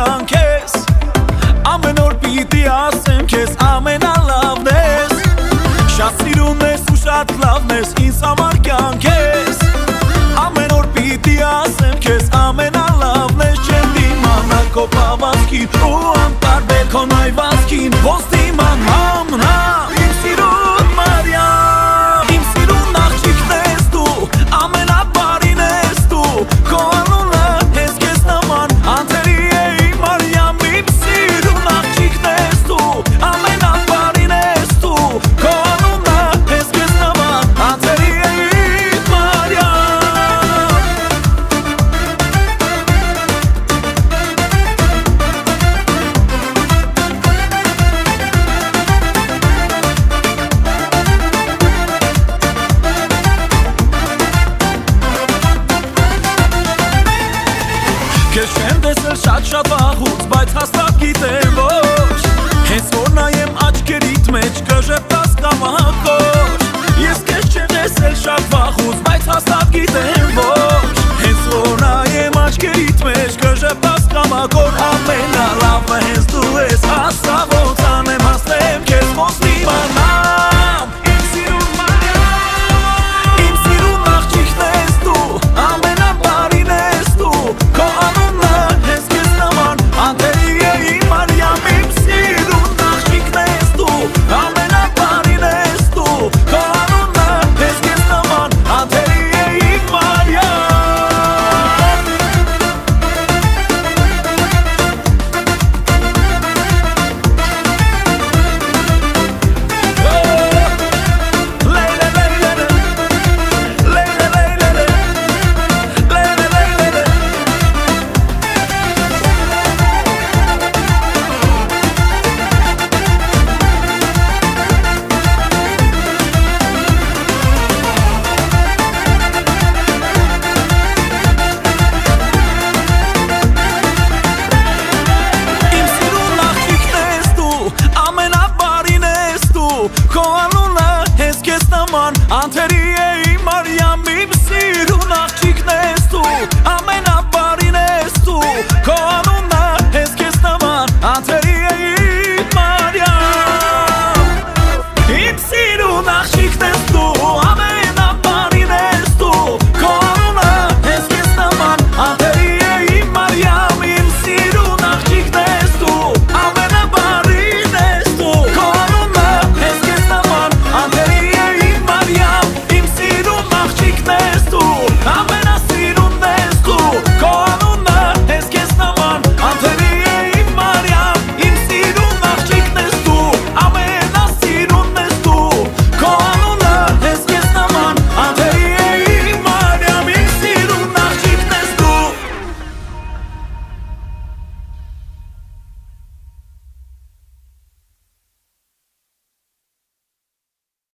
կյանք ես Ամեն օր պիտի ասեմ քեզ ամենալավն ես Շատ սիրուն ես ու շատ լավն ես ինձ համար կյանք ես Ամեն օր պիտի ասեմ քեզ ամենալավն ես Չեմ դիմանա քո պավազքին ու անտարբեր քո նայվածքին Ոնց դիմանամ նա իմ սիրուն Մարիամ Իմ սիրուն աղջիկն ես դու ամենաբարին ես դու Քո անունը հենց քեզ նման անթերի է իմ Մարիամ Իմ սիրուն աղջիկն ես դու ամենաբարին ես դու Քո անունը հենց քեզ նման անթերի է իմ Մարիամ Քեզ չեմ տեսել շատ վաղուց, բայց հաստատ գիտեմ ոչ Հենց որ նայեմ աչքերիդ մեջ կժեպտաս կամակոր Ես քեզ չեմ տեսել շատ վաղուց, բայց հաստատ գիտեմ ոչ Հենց որ նայեմ աչքերիդ մեջ կժեպտաս կամակոր Ամենալավը հենց դու ես, հասա ոնց անեմ հասնեմ քեզ ոնց դիմանամ Իմ սիրուն Մարիամ Իմ սիրուն աղջիկն ես դու ամենաբարին ես դու Քո Քո անունը հենց քեզ նման անթերի է իմ Մարիամ Իմ սիրուն աղջիկն ես դու